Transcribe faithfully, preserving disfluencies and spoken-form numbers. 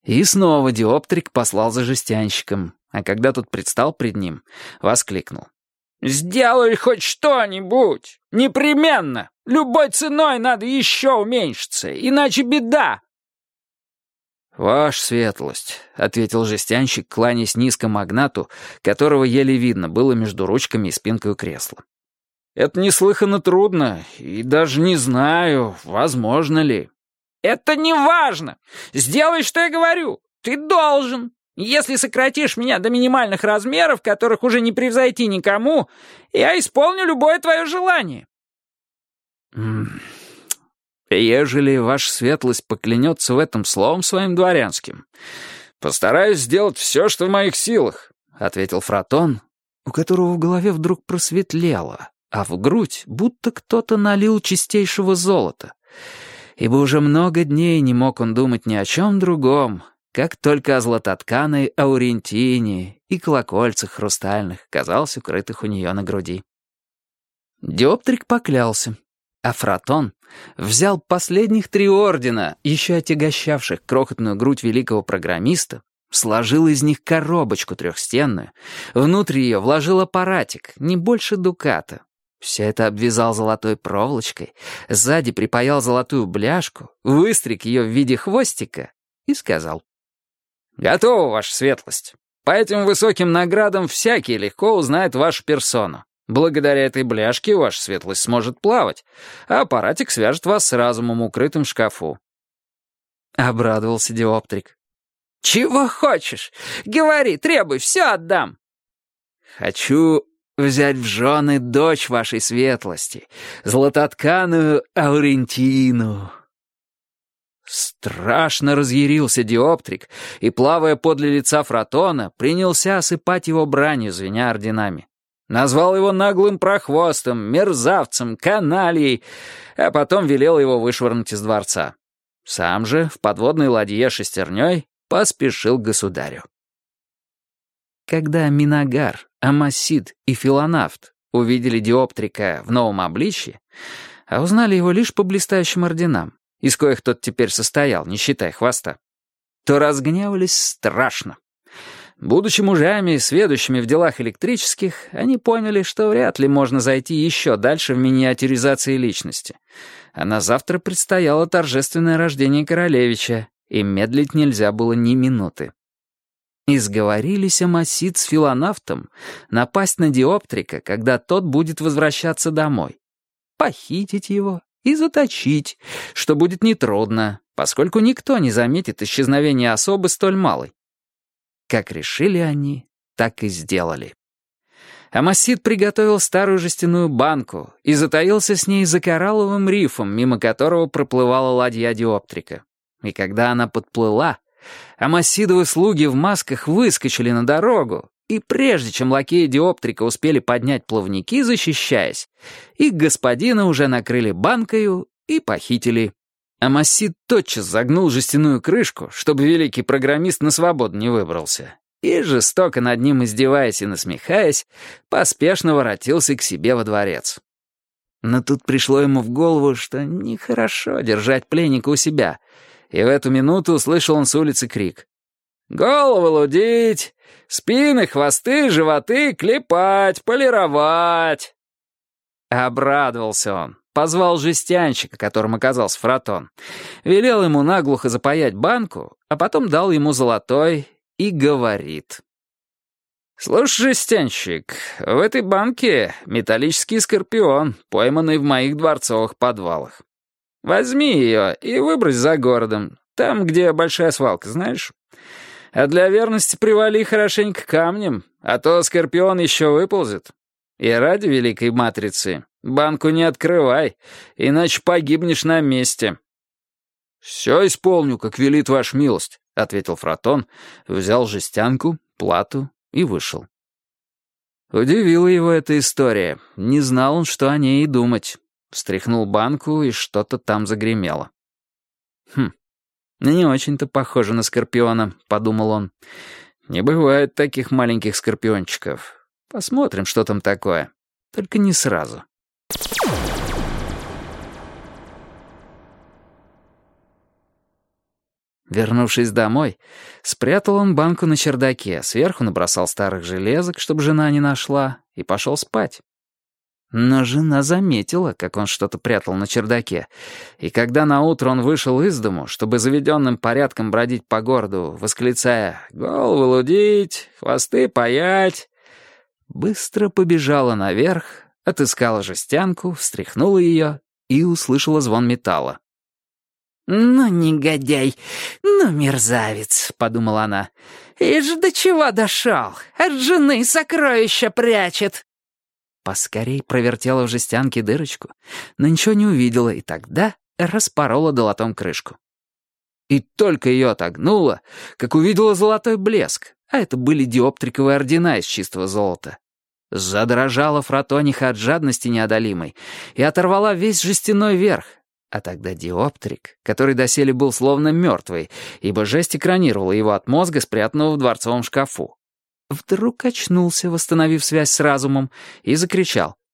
И снова диоптрик послал за жестянщиком, а когда тот предстал пред ним, воскликнул. «Сделай хоть что-нибудь! Непременно! Любой ценой надо еще уменьшиться, иначе беда!» «Ваша светлость», — ответил жестянщик, кланяясь низко магнату, которого еле видно было между ручками и спинкой кресла. «Это неслыханно трудно, и даже не знаю, возможно ли». «Это не важно! Сделай, что я говорю! Ты должен! Если сократишь меня до минимальных размеров, которых уже не превзойти никому, я исполню любое твое желание». «Ежели ваша светлость поклянется в этом словом своим дворянским, постараюсь сделать все, что в моих силах», — ответил Фратон, у которого в голове вдруг просветлело, а в грудь будто кто-то налил чистейшего золота, ибо уже много дней не мог он думать ни о чем другом, как только о златотканой аурентине и колокольцах хрустальных, казалось, укрытых у нее на груди. Диоптрик поклялся, а Фратон взял последних три ордена, еще отягощавших крохотную грудь великого программиста, сложил из них коробочку трехстенную, внутрь ее вложил аппаратик, не больше дуката. Все это обвязал золотой проволочкой, сзади припаял золотую бляшку, выстриг ее в виде хвостика и сказал: «Готово, ваша светлость. По этим высоким наградам всякий легко узнает вашу персону. Благодаря этой бляшке ваша светлость сможет плавать, а аппаратик свяжет вас с разумом, укрытым в шкафу». Обрадовался диоптрик. «Чего хочешь? Говори, требуй, все отдам». «Хочу взять в жены дочь вашей светлости, златотканую Аурентину». Страшно разъярился диоптрик и, плавая подле лица Фратона, принялся осыпать его бранью, звеня орденами. Назвал его наглым прохвостом, мерзавцем, канальей, а потом велел его вышвырнуть из дворца. Сам же в подводной ладье шестерней поспешил к государю. Когда Минагар, Амасид и Филонафт увидели диоптрика в новом обличье, а узнали его лишь по блистающим орденам, из коих тот теперь состоял, не считая хвоста, то разгневались страшно. Будучи мужами, сведущими в делах электрических, они поняли, что вряд ли можно зайти еще дальше в миниатюризации личности. А на завтра предстояло торжественное рождение королевича, и медлить нельзя было ни минуты. И сговорились Амасид с Филонафтом напасть на диоптрика, когда тот будет возвращаться домой, похитить его и заточить, что будет нетрудно, поскольку никто не заметит исчезновения особы столь малой. Как решили они, так и сделали. Амасид приготовил старую жестяную банку и затаился с ней за коралловым рифом, мимо которого проплывала ладья диоптрика. И когда она подплыла, Амасидовы слуги в масках выскочили на дорогу, и прежде чем лакеи диоптрика успели поднять плавники, защищаясь, их господина уже накрыли банкою и похитили. Амасид тотчас загнул жестяную крышку, чтобы великий программист на свободу не выбрался, и, жестоко над ним издеваясь и насмехаясь, поспешно воротился к себе во дворец. Но тут пришло ему в голову, что нехорошо держать пленника у себя, и в эту минуту услышал он с улицы крик: «Головы лудить, спины, хвосты, животы клепать, полировать!» Обрадовался он. Позвал жестянщика, которым оказался Фратон, велел ему наглухо запаять банку, а потом дал ему золотой и говорит: «Слушай, жестянщик, в этой банке металлический скорпион, пойманный в моих дворцовых подвалах. Возьми ее и выбрось за городом, там, где большая свалка, знаешь? А для верности привали хорошенько камнем, а то скорпион еще выползет. И ради великой матрицы банку не открывай, иначе погибнешь на месте». «Все исполню, как велит ваша милость», — ответил Фратон, взял жестянку, плату и вышел. Удивила его эта история. Не знал он, что о ней и думать. Встряхнул банку, и что-то там загремело. «Хм, не очень-то похоже на скорпиона», — подумал он. «Не бывает таких маленьких скорпиончиков. Посмотрим, что там такое. Только не сразу». Вернувшись домой, спрятал он банку на чердаке, сверху набросал старых железок, чтобы жена не нашла, и пошел спать. Но жена заметила, как он что-то прятал на чердаке, и когда наутро он вышел из дому, чтобы заведенным порядком бродить по городу, восклицая «Головы лудить, хвосты паять», быстро побежала наверх, отыскала жестянку, встряхнула ее и услышала звон металла. «Ну, негодяй, ну, мерзавец», — подумала она. «Ишь, до чего дошел? От жены сокровища прячет». Поскорей провертела в жестянке дырочку, но ничего не увидела, и тогда распорола долотом крышку. И только ее отогнула, как увидела золотой блеск, а это были диоптриковые ордена из чистого золота. Задрожала фротониха от жадности неодолимой и оторвала весь жестяной верх. А тогда диоптрик, который доселе был словно мертвый, ибо жесть экранировала его от мозга, спрятанного в дворцовом шкафу, вдруг очнулся, восстановив связь с разумом, и закричал.